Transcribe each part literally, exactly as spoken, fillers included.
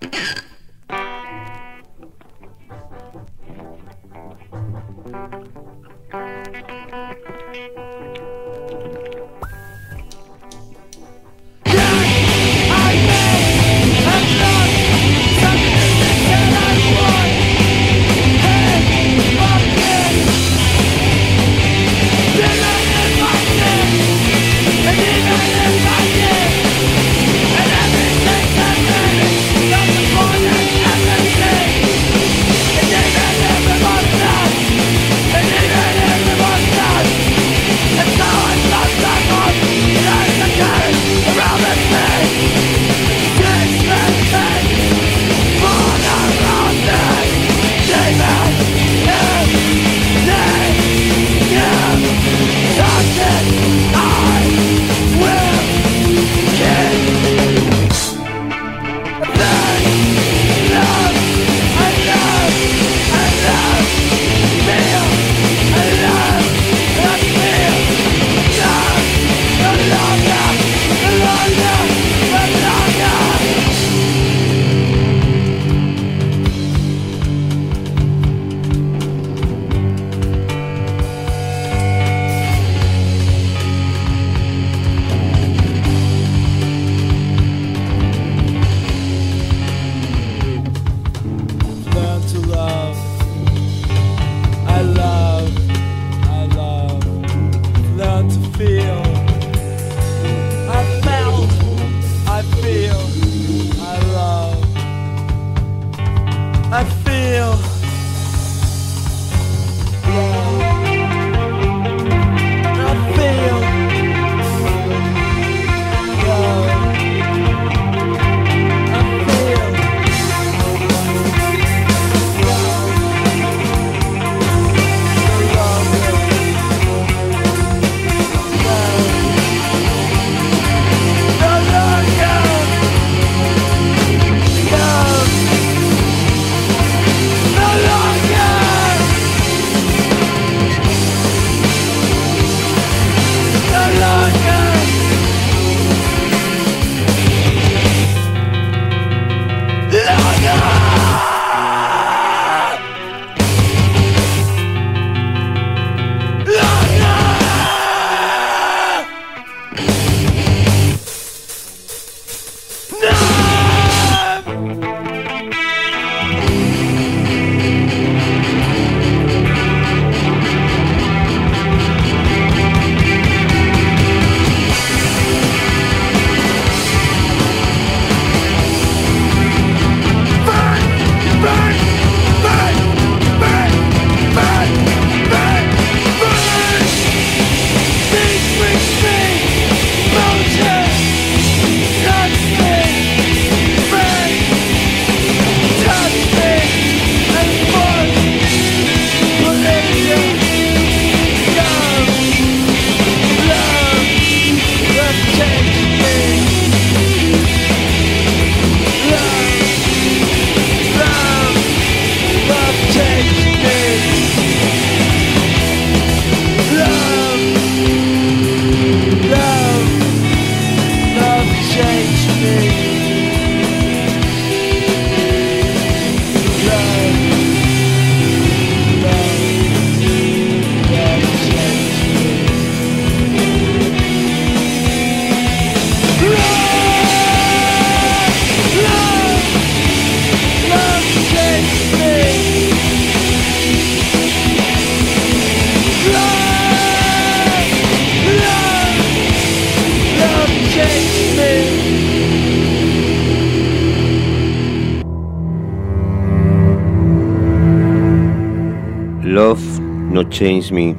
Love no change me.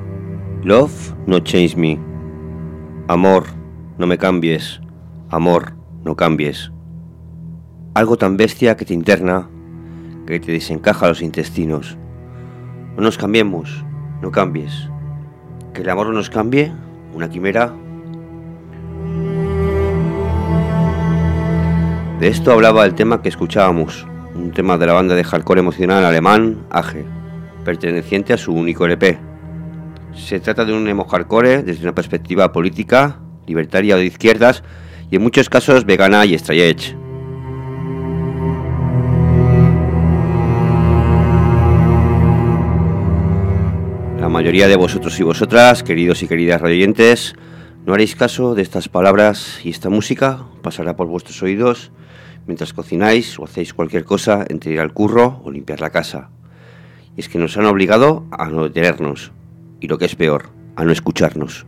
Love no change me. Amor, no me cambies. Amor, no cambies. Algo tan bestia que te interna, que te desencaja los intestinos. No nos cambiemos, no cambies. Que el amor no nos cambie, una quimera. De esto hablaba el tema que escuchábamos, un tema de la banda de hardcore emocional alemán A G, perteneciente a su único L P. Se trata de un emo hardcore desde una perspectiva política, libertaria o de izquierdas, y en muchos casos vegana y straight edge. mayoría de vosotros y vosotras, queridos y queridas radioyentes, no haréis caso de estas palabras y esta música pasará por vuestros oídos mientras cocináis o hacéis cualquier cosa entre ir al curro o limpiar la casa. Y es que nos han obligado a no detenernos, y lo que es peor, a no escucharnos.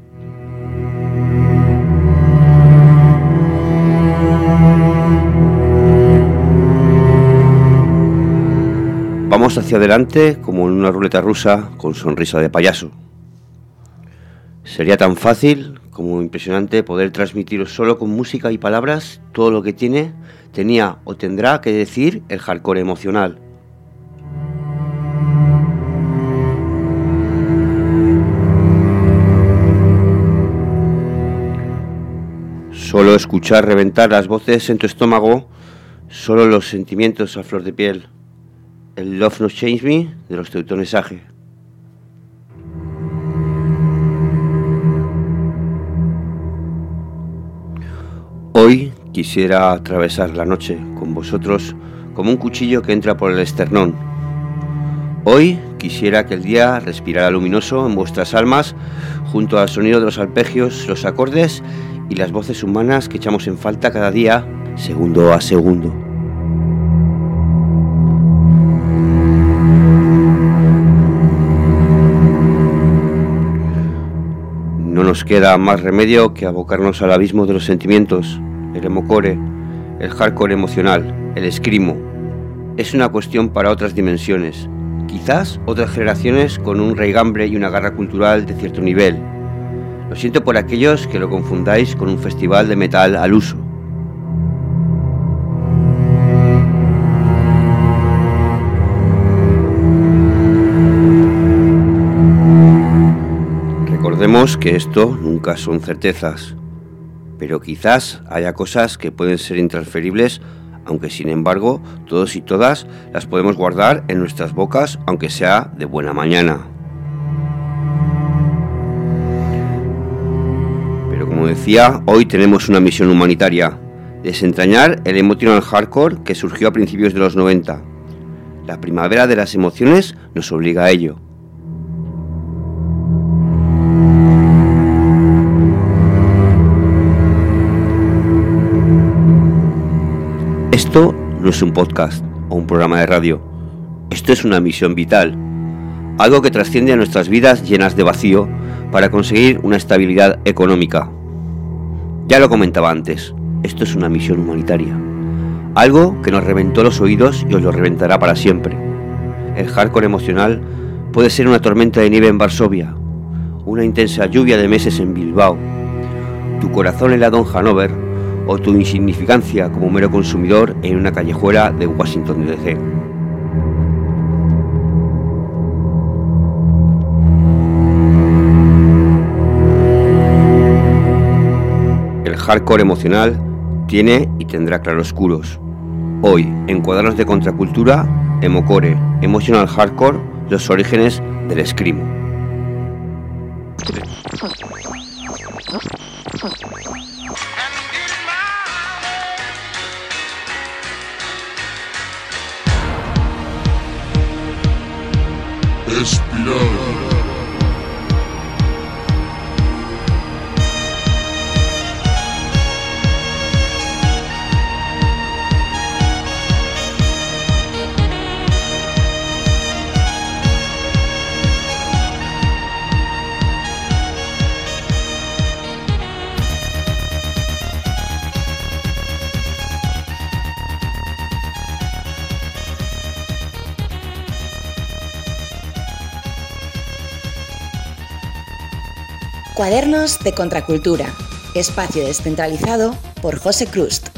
Vamos hacia adelante como en una ruleta rusa con sonrisa de payaso. Sería tan fácil como impresionante poder transmitiros solo con música y palabras todo lo que tiene, tenía o tendrá que decir el hardcore emocional. Solo escuchar reventar las voces en tu estómago, solo los sentimientos a flor de piel. El Love Not Change Me de los Teutones Sage. Hoy quisiera atravesar la noche con vosotros como un cuchillo que entra por el esternón. Hoy quisiera que el día respirara luminoso en vuestras almas junto al sonido de los arpegios, los acordes y las voces humanas que echamos en falta cada día, segundo a segundo. No nos queda más remedio que abocarnos al abismo de los sentimientos, el emocore, el hardcore emocional, el escrimo. Es una cuestión para otras dimensiones, quizás otras generaciones con un raigambre y una garra cultural de cierto nivel. Lo siento por aquellos que lo confundáis con un festival de metal al uso. Recordemos que esto nunca son certezas, pero quizás haya cosas que pueden ser intransferibles, aunque sin embargo todos y todas las podemos guardar en nuestras bocas, aunque sea de buena mañana. Pero como decía, hoy tenemos una misión humanitaria: desentrañar el emotional hardcore que surgió a principios de los noventa. La primavera de las emociones nos obliga a ello. Esto no es un podcast o un programa de radio. Esto es una misión vital, algo que trasciende a nuestras vidas llenas de vacío para conseguir una estabilidad económica. Ya lo comentaba antes, esto es una misión humanitaria, algo que nos reventó los oídos y os lo reventará para siempre. El hardcore emocional puede ser una tormenta de nieve en Varsovia, una intensa lluvia de meses en Bilbao, tu corazón helado en Hannover, o tu insignificancia como mero consumidor en una callejuela de Washington D C. El hardcore emocional tiene y tendrá claroscuros. Hoy, en Cuadernos de Contracultura, Emocore, Emotional Hardcore, los orígenes del escrimo. Espiral. Cuadernos de Contracultura, espacio descentralizado por José Crust.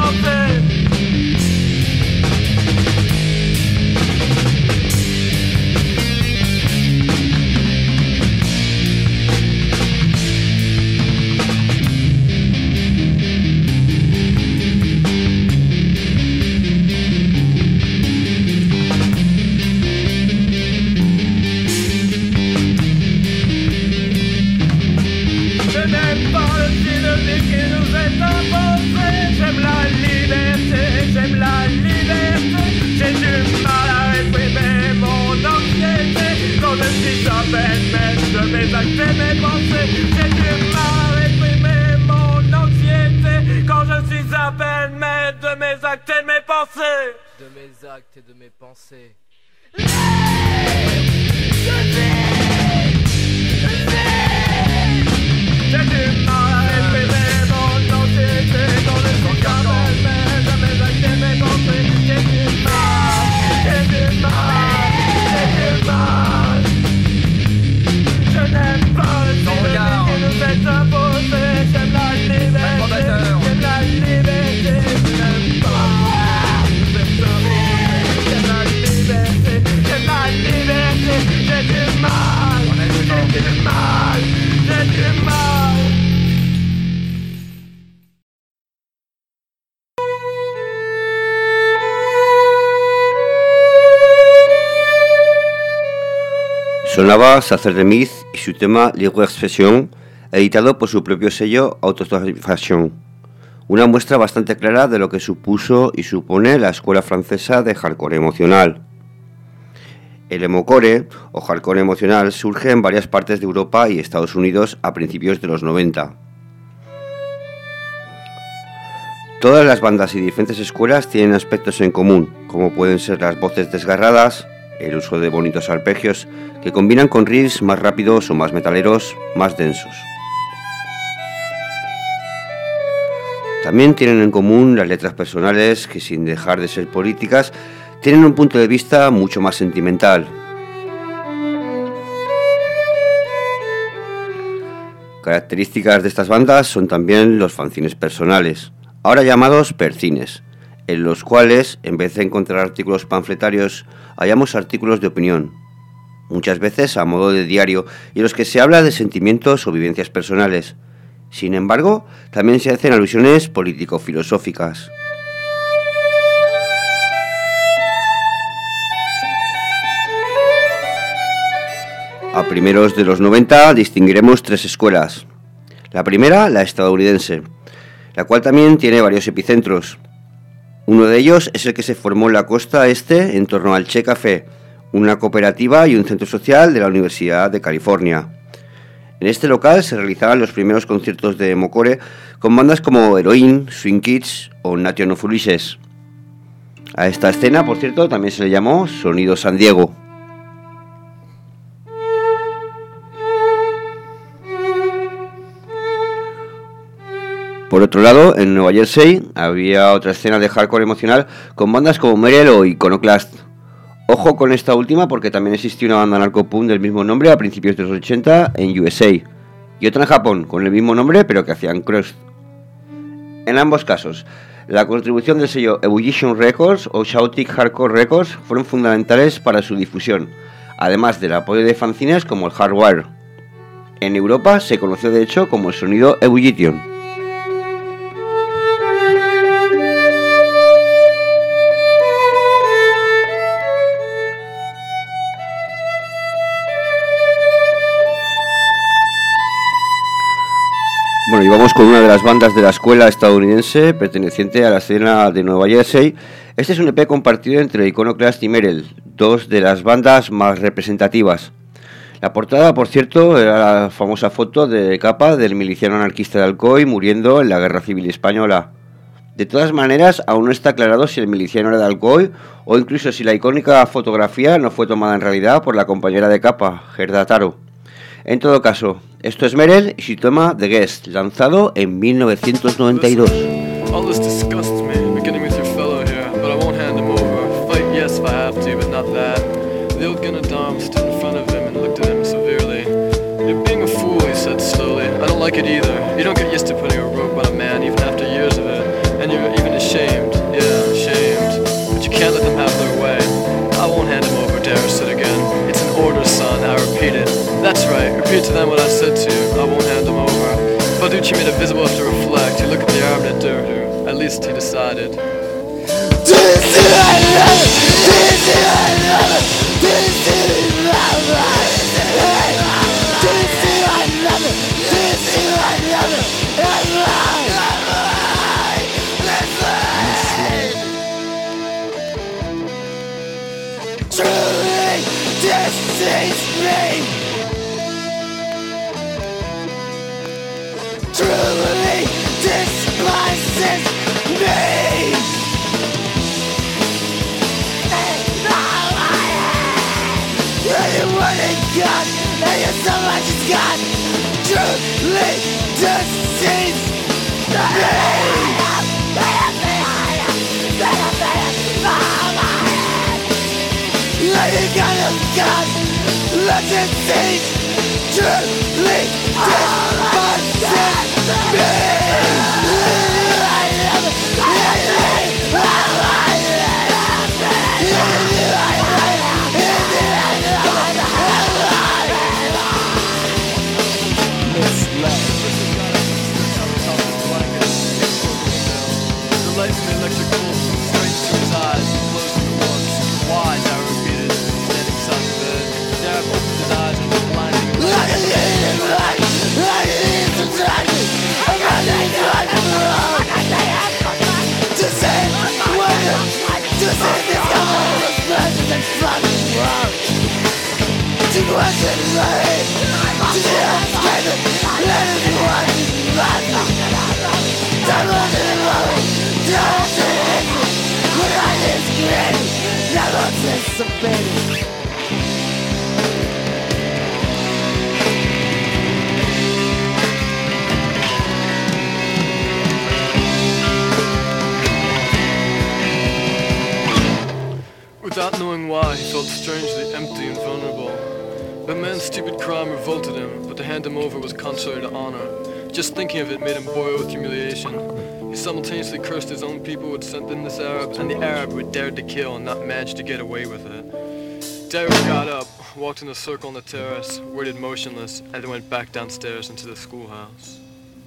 Sonaba Sacer de Myth y su tema Libre Expression, editado por su propio sello Autosatisfaction. Una muestra bastante clara de lo que supuso y supone la escuela francesa de hardcore emocional. El emocore o hardcore emocional surge en varias partes de Europa y Estados Unidos a principios de los noventa. Todas las bandas y diferentes escuelas tienen aspectos en común, como pueden ser las voces desgarradas, el uso de bonitos arpegios que combinan con riffs más rápidos o más metaleros, más densos. También tienen en común las letras personales que, sin dejar de ser políticas, tienen un punto de vista mucho más sentimental. Características de estas bandas son también los fanzines personales, ahora llamados percines, en los cuales, en vez de encontrar artículos panfletarios, hallamos artículos de opinión, muchas veces a modo de diario, y en los que se habla de sentimientos o vivencias personales. Sin embargo, también se hacen alusiones político-filosóficas. A primeros de los noventa distinguiremos tres escuelas. La primera, la estadounidense, la cual también tiene varios epicentros. Uno de ellos es el que se formó en la costa este en torno al Che Café, una cooperativa y un centro social de la Universidad de California. En este local se realizaban los primeros conciertos de emocore con bandas como Heroin, Swing Kids o Nation of Ulysses. A esta escena, por cierto, también se le llamó Sonido San Diego. Por otro lado, en Nueva Jersey había otra escena de hardcore emocional con bandas como Merel o Iconoclast. Ojo con esta última porque también existía una banda narcopunk del mismo nombre a principios de los ochenta en U S A y otra en Japón con el mismo nombre pero que hacían crust. En ambos casos, la contribución del sello Ebullition Records o Chaotic Hardcore Records fueron fundamentales para su difusión, además del apoyo de fanzines como el Hardware. En Europa se conoció de hecho como el sonido Ebullition. Bueno, y vamos con una de las bandas de la escuela estadounidense perteneciente a la escena de Nueva Jersey. Este es un E P compartido entre Iconoclast y Merel, dos de las bandas más representativas. La portada, por cierto, era la famosa foto de capa del miliciano anarquista de Alcoy muriendo en la Guerra Civil Española. De todas maneras, aún no está aclarado si el miliciano era de Alcoy o incluso si la icónica fotografía no fue tomada en realidad por la compañera de capa, Gerda Taro. En todo caso, esto es Merel y su tema The Guest, lanzado en mil novecientos noventa y dos. All this disgusts me, beginning with your fellow here, but I won't hand him over. Fight, yes, if I have to, but not that. The old Gunadam stood in front of him and looked at him severely. You're being a fool, he said slowly. I don't like it either. You don't get used to putting a rope on a man even after years of it, and you're even ashamed repeat to them what I said to you. I won't hand them over. Balducci made it visible enough to reflect. He looked at the Arab and it dared her. At least he decided. Truly deceives me. Truly despises me. Anyone in God, and you're so much as God. Truly deceives me. Any kind of God, let it cease. Truly despises me. The light from the electric pulse straight to his eyes and blows him at once. Why, I repeated, standing beside the bed. Dad opened his eyes and was blinding him. Like a little light, like a little light. I'm running on the road. To say wonder, to say this color was pleasant and fucking wrong. To question life, to the unscathed, let it be one man. Don't want to know, don't want to listen. When I is great, never anticipated. Without knowing why, he felt strangely empty and vulnerable. The man's stupid crime revolted him, but to hand him over was contrary to honor. Just thinking of it made him boil with humiliation. He simultaneously cursed his own people who had sent in this Arab, and the Arab who had dared to kill and not managed to get away with it. Dario got up, walked in a circle on the terrace, waited motionless, and then went back downstairs into the schoolhouse.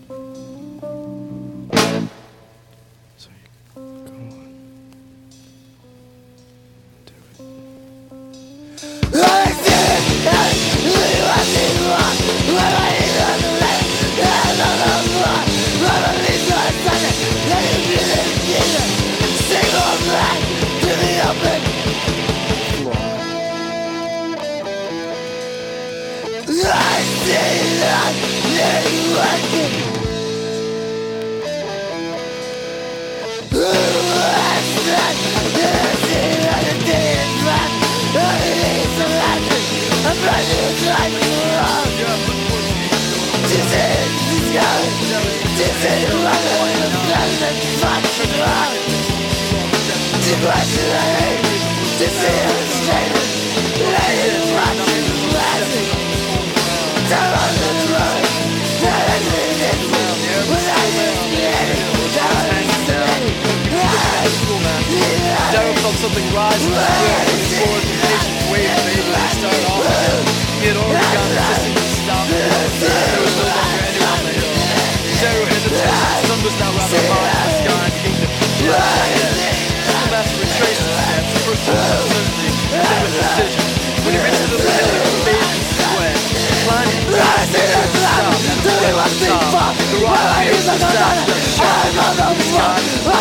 Daryl felt something rise in his spirit. His forward impatient wave faded and started off the hill. He had already gone resisting to stop. There was no longer anyone on the hill. Daryl hesitated. The sun was now rather high in the sky and beginning to peek out of his head. The master retraced his steps, first with uncertainty, and then with decision. When he reached the little hill, he was bathed in sweat. Climbing, he stopped and fled to the top. The rock appeared to the south, just sharp in the sky.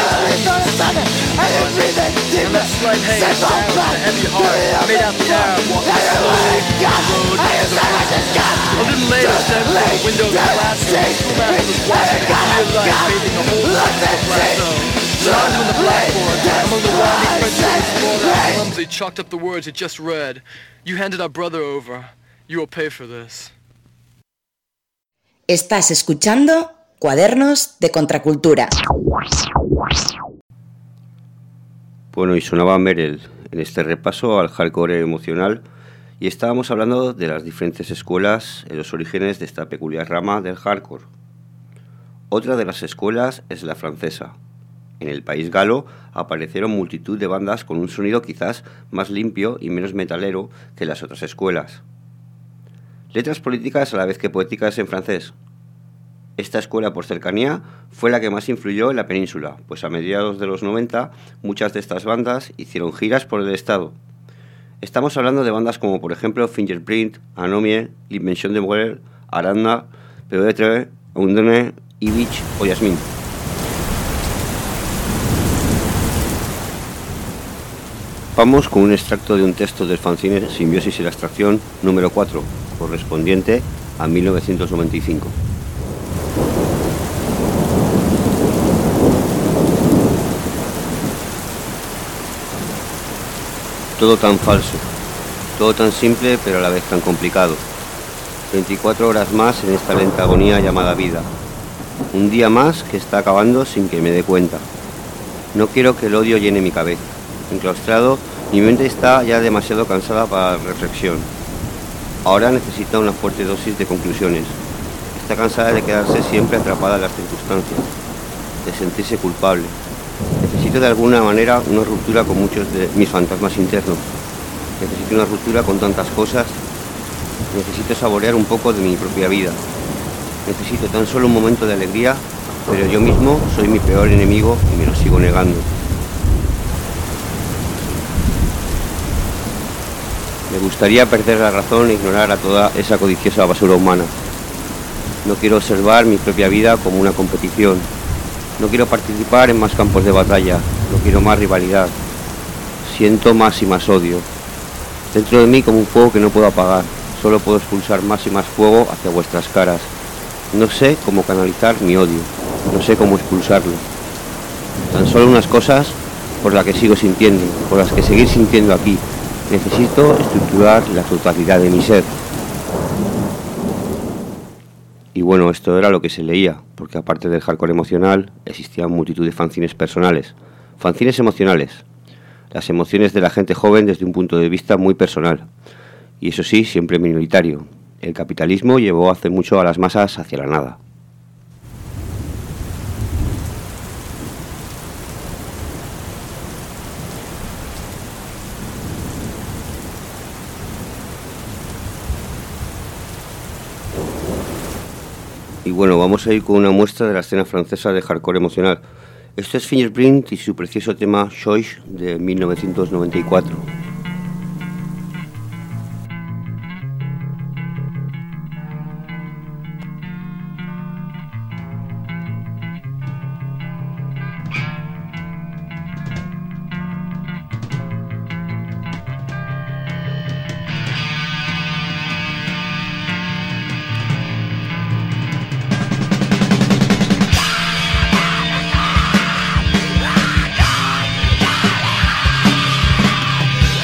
And that slight haze down with a heavy heart made out the Arab walking slowly down the road into the prison. A little later, standing from the window of the classroom, the schoolmaster was watching the clear light bathing the whole length of the plateau. Lying on the blackboard, among the winding French words scrawled out clumsily, chalked up the words he just read. You handed our brother over. You will pay for this. Estás escuchando Cuadernos de Contracultura. Bueno, y sonaba Merel en este repaso al hardcore emocional y estábamos hablando de las diferentes escuelas en los orígenes de esta peculiar rama del hardcore. Otra de las escuelas es la francesa. En el país galo aparecieron multitud de bandas con un sonido quizás más limpio y menos metalero que las otras escuelas. letras políticas a la vez que poéticas en francés. Esta escuela, por cercanía, fue la que más influyó en la península, pues a mediados de los noventa muchas de estas bandas hicieron giras por el estado. Estamos hablando de bandas como, por ejemplo, Fingerprint, Anomie, L'Invention de Moelle, Aranda, P O tres, Undone, Ibich o Yasmin. Vamos con un extracto de un texto del fanzine Simbiosis y la Abstracción número cuatro, correspondiente a mil novecientos noventa y cinco. Todo tan falso, todo tan simple pero a la vez tan complicado. veinticuatro horas más en esta lenta agonía llamada vida. Un día más que está acabando sin que me dé cuenta. No quiero que el odio llene mi cabeza. Enclaustrado, mi mente está ya demasiado cansada para la reflexión. Ahora necesita una fuerte dosis de conclusiones. Está cansada de quedarse siempre atrapada en las circunstancias, de sentirse culpable. Necesito de alguna manera una ruptura con muchos de mis fantasmas internos. Necesito una ruptura con tantas cosas. Necesito saborear un poco de mi propia vida. Necesito tan solo un momento de alegría, pero yo mismo soy mi peor enemigo y me lo sigo negando. Me gustaría perder la razón e ignorar a toda esa codiciosa basura humana. No quiero observar mi propia vida como una competición. No quiero participar en más campos de batalla. No quiero más rivalidad. Siento más y más odio. Dentro de mí como un fuego que no puedo apagar. Solo puedo expulsar más y más fuego hacia vuestras caras. No sé cómo canalizar mi odio. No sé cómo expulsarlo. Tan solo unas cosas por las que sigo sintiendo, por las que seguir sintiendo aquí. Necesito estructurar la totalidad de mi ser. Y bueno, esto era lo que se leía, porque aparte del hardcore emocional, existían multitud de fanzines personales. Fanzines emocionales. Las emociones de la gente joven desde un punto de vista muy personal. Y eso sí, siempre minoritario. El capitalismo llevó hace mucho a las masas hacia la nada. Y bueno, vamos a ir con una muestra de la escena francesa de hardcore emocional. Esto es Fingerprint y su precioso tema Choice de mil novecientos noventa y cuatro. Choice.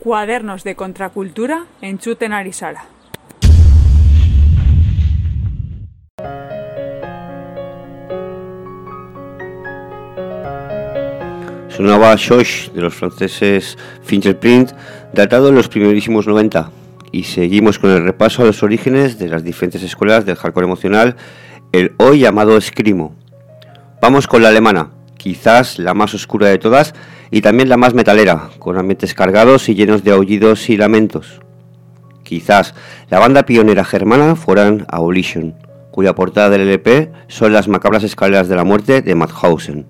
Cuadernos de Contracultura entzuten ari zara. Sonaba Shosh de los franceses Fingerprint, datado en los primerísimos noventa, y seguimos con el repaso a los orígenes de las diferentes escuelas del hardcore emocional, el hoy llamado Screamo. Vamos con la alemana, quizás la más oscura de todas y también la más metalera, con ambientes cargados y llenos de aullidos y lamentos. Quizás la banda pionera germana fueran Abolition, cuya portada del L P son las macabras escaleras de la muerte de Mauthausen.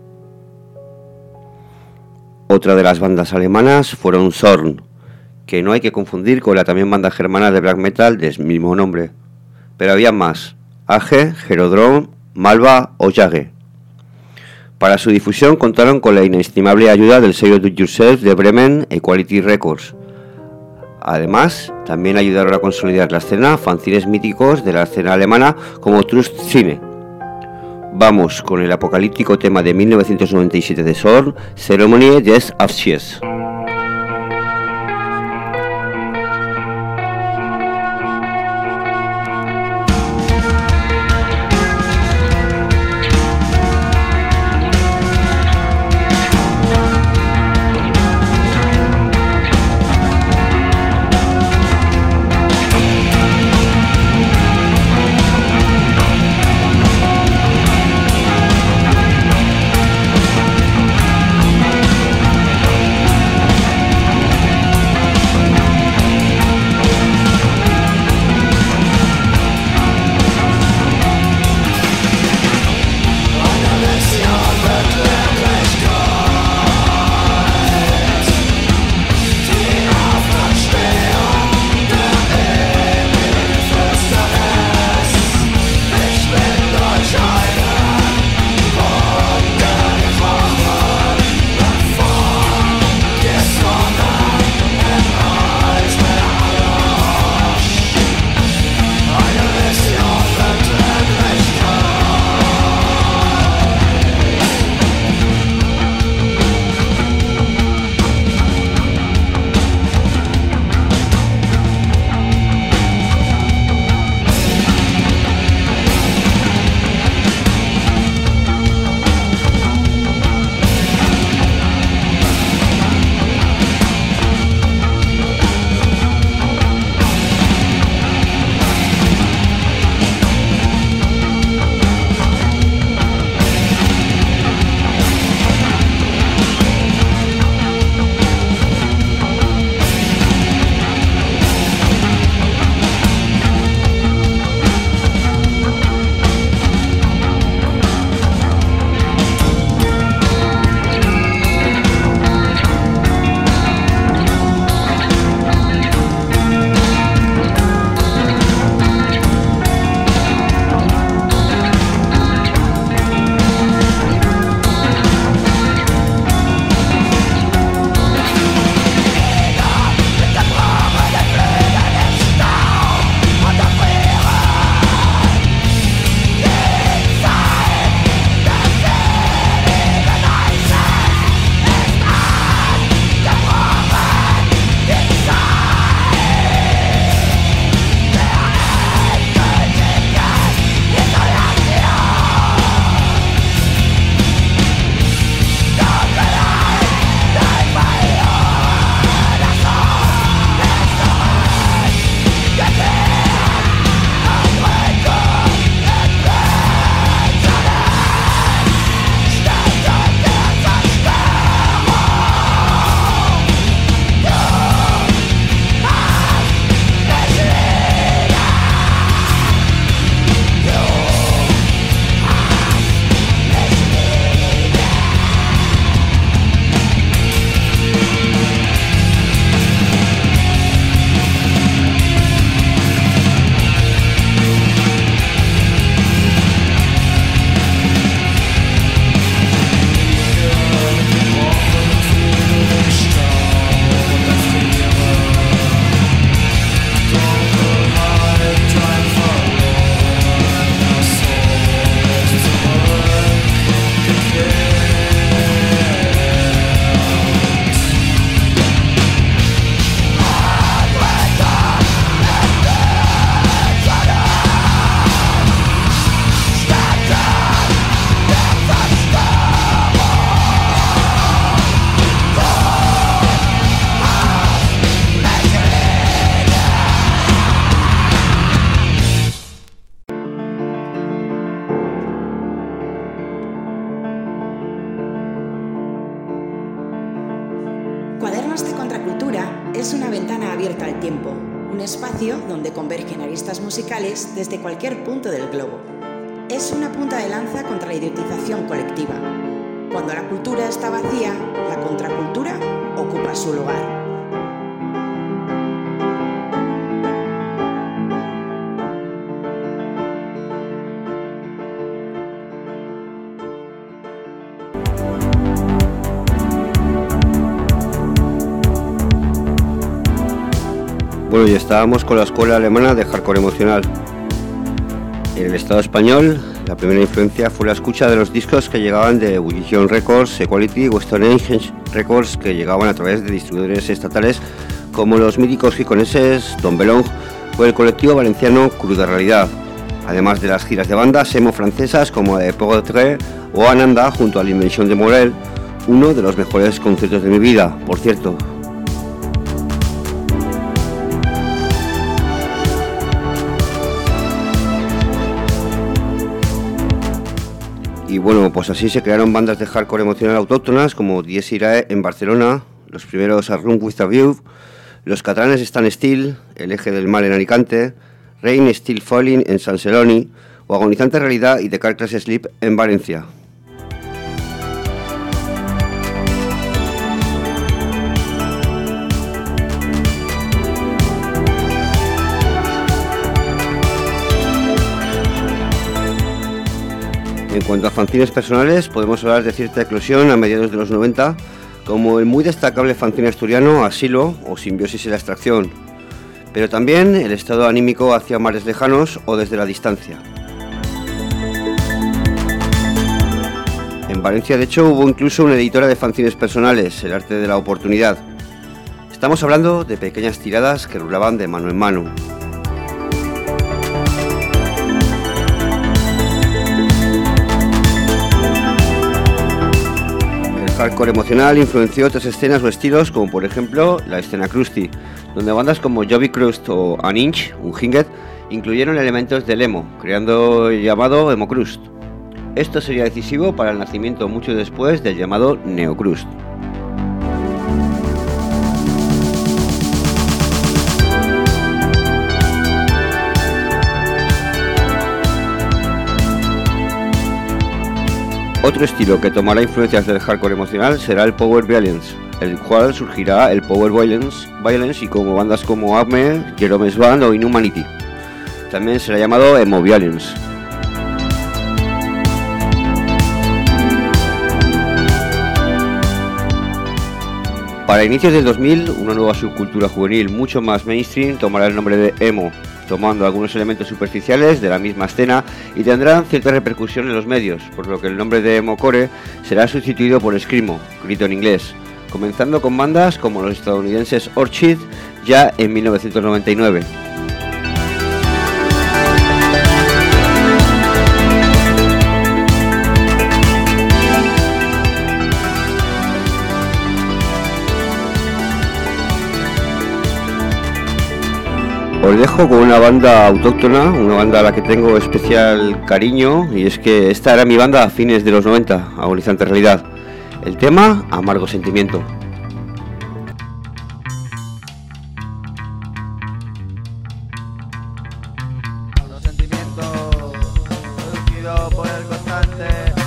Otra de las bandas alemanas fueron Zorn, que no hay que confundir con la también banda germana de black metal del mismo nombre. Pero había más: Age, Herodrome, Malva o Jage. Para su difusión contaron con la inestimable ayuda del sello Do It Yourself de Bremen, Equality Records. Además, también ayudaron a consolidar la escena fanzines míticos de la escena alemana como Trust Cine. Vamos con el apocalíptico tema de mil novecientos noventa y siete de Zorn, Zeremonie des Abschieds. We'll be right back. el tiempo, un espacio donde convergen aristas musicales desde cualquier punto del globo. Es una punta de lanza contra la idiotización colectiva. Cuando la cultura está vacía, la contracultura ocupa su lugar. Bueno, y estábamos con la escuela alemana de hardcore emocional. En el Estado español, la primera influencia fue la escucha de los discos que llegaban de Bullition Records, Equality, Western Age Records, que llegaban a través de distribuidores estatales como los míticos giconeses Don Belong o el colectivo valenciano Cruda Realidad, además de las giras de bandas emo francesas como de Portrait o Ananda junto a la Invención de Morel, uno de los mejores conciertos de mi vida, por cierto. Y bueno, pues así se crearon bandas de hardcore emocional autóctonas como Dies Irae en Barcelona, los primeros A Room With A View, los catalanes Stan Still, El Eje del Mal en Alicante, Rain Still Falling en San Celoni o Agonizante Realidad y The Carcass Sleep en Valencia. En cuanto a fanzines personales, podemos hablar de cierta eclosión a mediados de los noventa, como el muy destacable fanzine asturiano Asilo o Simbiosis y la Extracción, pero también el estado anímico hacia mares lejanos o Desde la Distancia. En Valencia, de hecho, hubo incluso una editora de fanzines personales, El Arte de la Oportunidad. Estamos hablando de pequeñas tiradas que rulaban de mano en mano. El hardcore emocional influenció otras escenas o estilos, como por ejemplo la escena crusty, donde bandas como Joby Crust o An Inch, un Hinget, incluyeron elementos del emo, creando el llamado emo crust. Esto sería decisivo para el nacimiento mucho después del llamado neocrust. Otro estilo que tomará influencias del hardcore emocional será el Power Violence, el cual surgirá el Power Violence, Violence y como bandas como Acme, Jerome's Band o Inhumanity. También será llamado Emo Violence. Para inicios del dos mil, una nueva subcultura juvenil mucho más mainstream tomará el nombre de emo, tomando algunos elementos superficiales de la misma escena y tendrán cierta repercusión en los medios, por lo que el nombre de emocore será sustituido por screamo, grito en inglés, comenzando con bandas como los estadounidenses Orchid ya en mil novecientos noventa y nueve. Os dejo con una banda autóctona, una banda a la que tengo especial cariño, y es que esta era mi banda a fines de los noventa, Agonizante Realidad. El tema, Amargo Sentimiento. Amargo sentimiento, producido por el constante.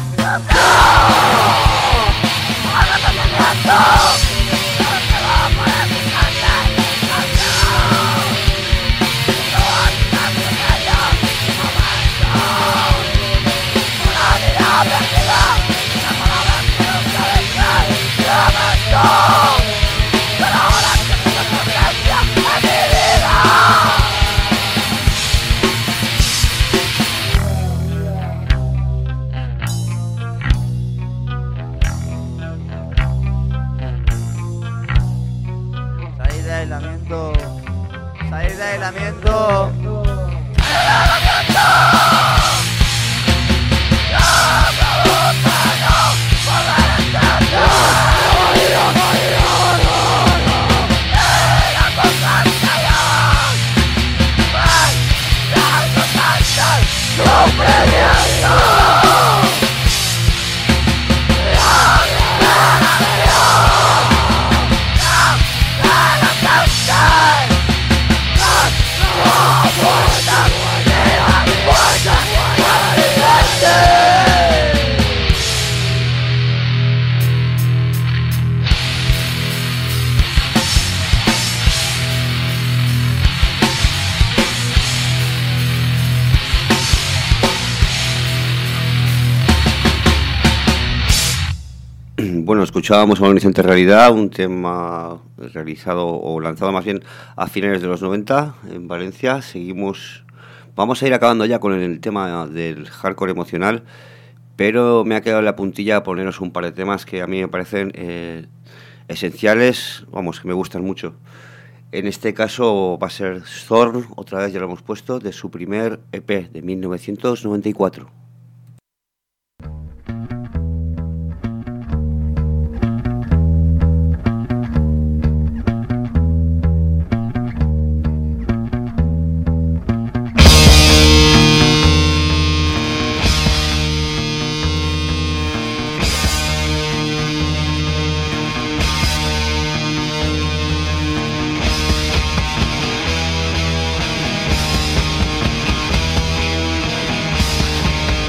Salir de aislamiento, salir de aislamiento. bueno, escuchábamos a Horizonte Realidad, un tema realizado o lanzado más bien a finales de los noventa en Valencia. Seguimos, vamos a ir acabando ya con el tema del hardcore emocional, pero me ha quedado en la puntilla poneros un par de temas que a mí me parecen eh, esenciales, vamos, que me gustan mucho. En este caso va a ser Thorn, otra vez ya lo hemos puesto, de su primer E P de mil novecientos noventa y cuatro. Thank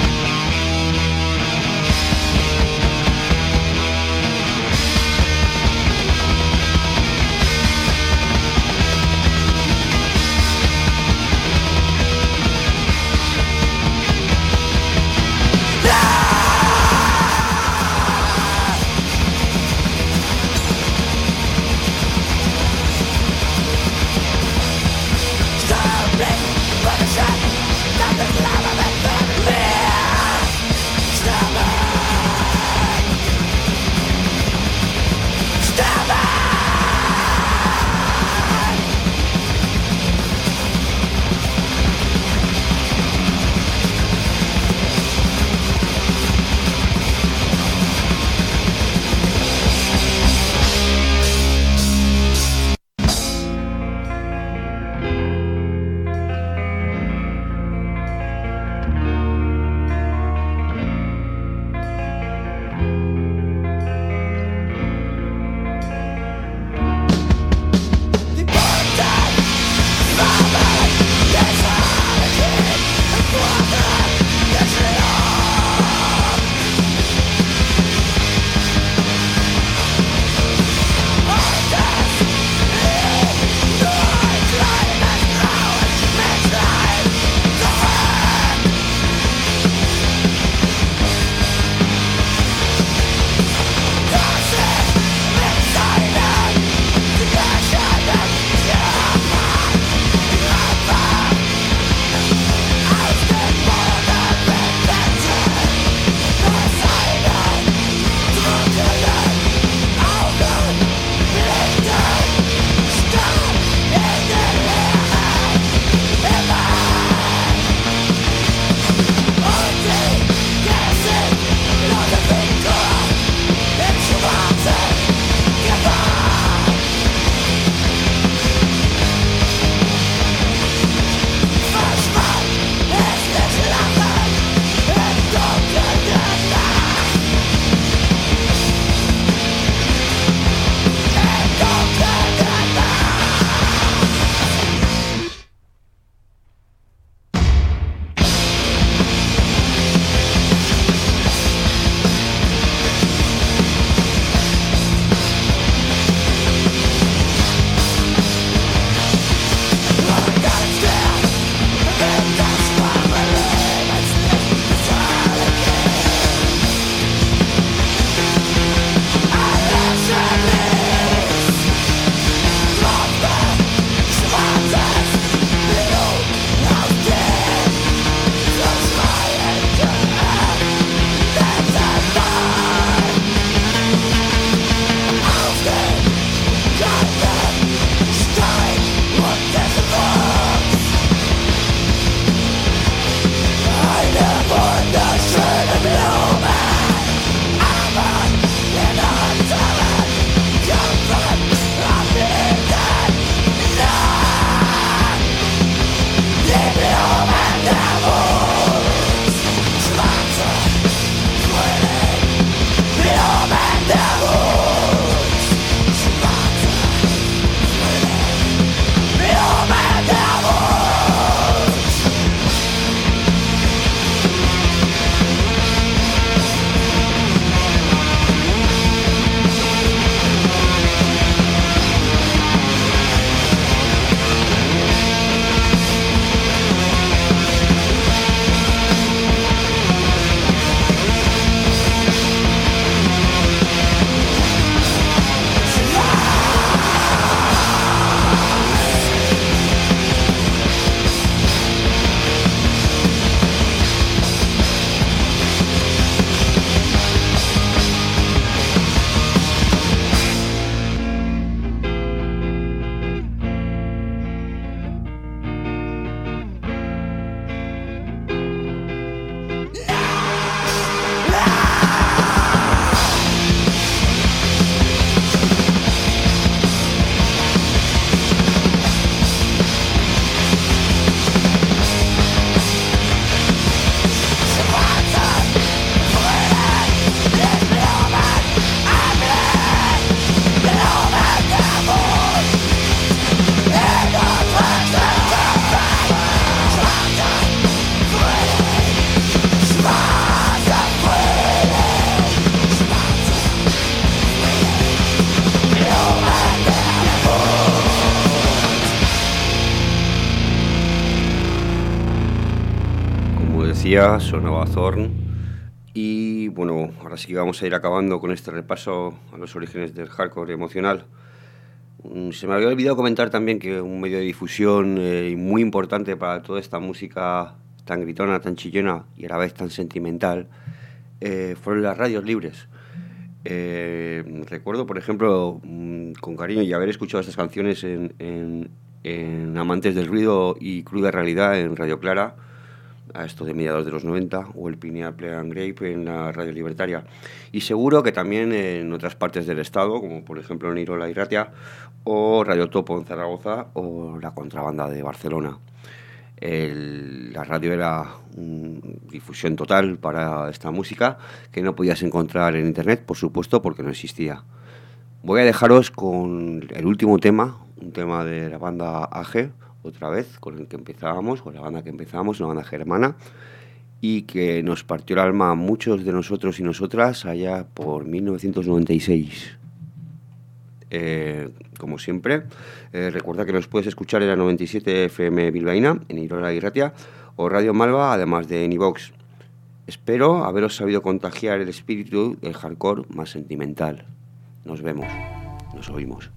García, sonaba Zorn. Y bueno, ahora sí que vamos a ir acabando con este repaso a los orígenes del hardcore emocional. Se me había olvidado comentar también que un medio de difusión eh, muy importante para toda esta música tan gritona, tan chillona y a la vez tan sentimental eh, fueron las radios libres. Eh, recuerdo, por ejemplo, con cariño y haber escuchado estas canciones en, en, en Amantes del Ruido y Cruda Realidad en Radio Clara, a esto de mediados de los noventa, o el Pineal Play and Grape en la Radio Libertaria. Y seguro que también en otras partes del estado, como por ejemplo en Irola y Ratia, o Radio Topo en Zaragoza, o la Contrabanda de Barcelona. El, la radio era una difusión total para esta música que no podías encontrar en internet, por supuesto, porque no existía. Voy a dejaros con el último tema, un tema de la banda A G, otra vez, con el que empezábamos, con la banda que empezábamos, una banda germana, y que nos partió el alma a muchos de nosotros y nosotras allá por mil novecientos noventa y seis. Eh, como siempre, eh, recuerda que nos puedes escuchar en la noventa y siete F M bilbaína, en Irola y Ratia, o Radio Malva, además de en iVox. Espero haberos sabido contagiar el espíritu del hardcore más sentimental. Nos vemos, nos oímos.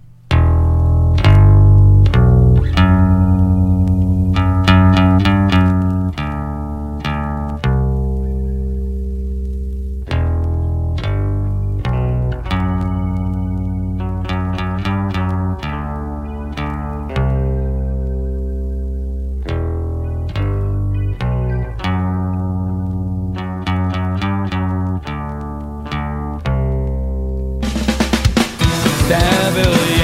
Stability.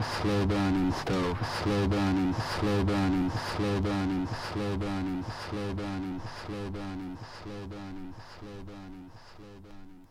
slow burning stove, slow burning, slow burning, slow burning, slow burning, slow burning, slow burning, slow burning, slow burning, slow burning.